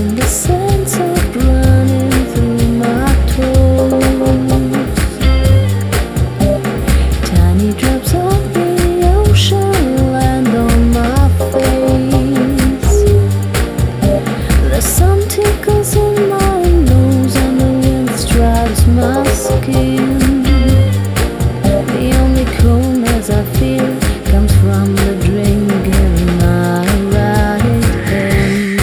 the sense of running through my toes. Tiny drops of the ocean land on my face. The sun tickles in my nose and the wind strikes my skin. The only coldness I feel comes from the drink in my right hand.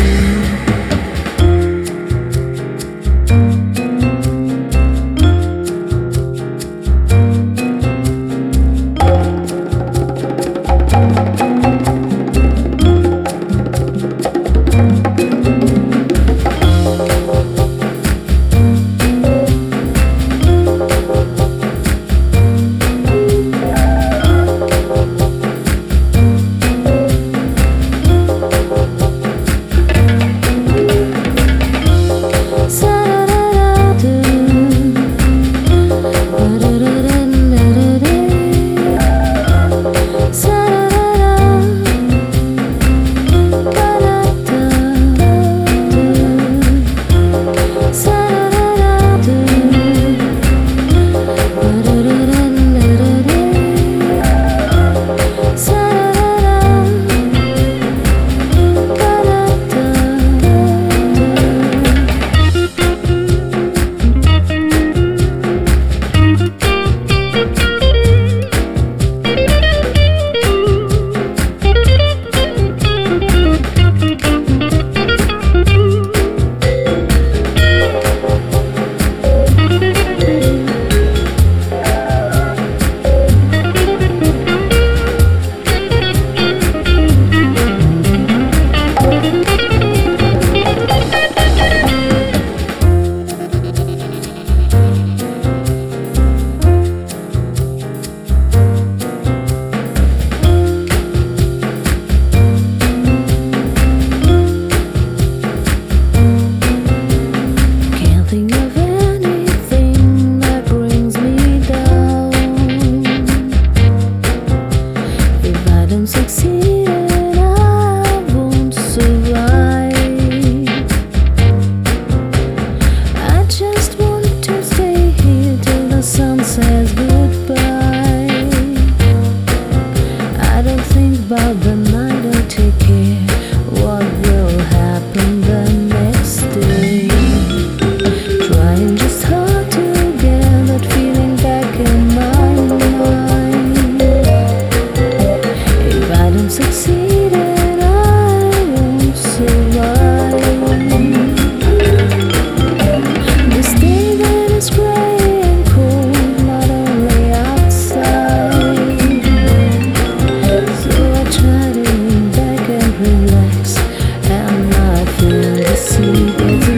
Succeed and I won't survive. I just want to stay here till the sun says goodbye. I don't think about the night or take care what will happen the next day. Trying just hard to get that feeling back in my mind. Succeed and I won't survive. This day that is gray and cold, not only outside. So I try to lean back and relax, and I feel the sea.